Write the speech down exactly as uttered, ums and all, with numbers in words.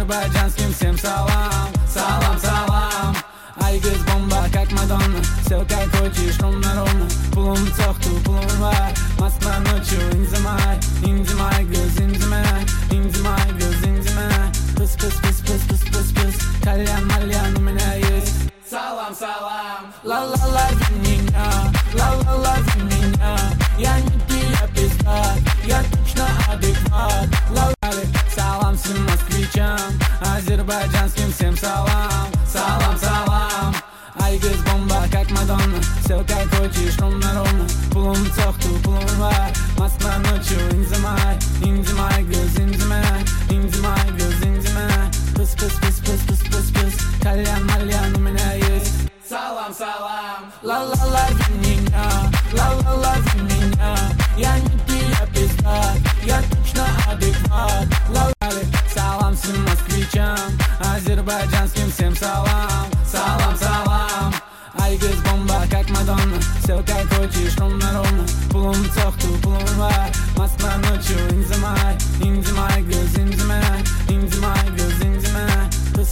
азербайджанским всем салам. Салам, салам. Айгыз бомба, как Мадонна. Все как хочешь, ровно-ровно. Пулум цохту, пулум var. Москва ночью, инзимай. Инзимай, göz, инзимай. Инзимай, göz, инзимай. Пыс, пыс, пыс, пыс, пыс, пыс, пыс. Кальян, мальян у меня есть. Салам, салам. Ла-ла-ла, за меня. Ла-ла-ла, за меня. Я не пия пизда. Я точно адекват. Ла-ла-ли. Салам всем москвичам. Азербайджанским всем салам. Салам, салам. Айгыз бомба, как Мадонна. Все как хочешь, ровно-ровно. Пулум цохту, пулум var. Москва ночью, инзимай. Инзимай, göz, инзимай. Инзимай, göz, инзимай. Пыс, пыс, пыс, пыс, пыс, пыс, пыс. Кальян, мальян у меня есть. Салам, салам. Ла-ла-ла, за меня. Ла-ла-ла, за меня. Я не пия пизда. Я точно адекват. Ла-ла-ли. Салам всем москвичам. Азербайджанским всем салам. Салам, салам. Айгыз бомба, как Мадонна. Все как хочешь, ровно-ровно. Пулум цохту, пулум var. Москва ночью, инзимай. Инзимай, göz,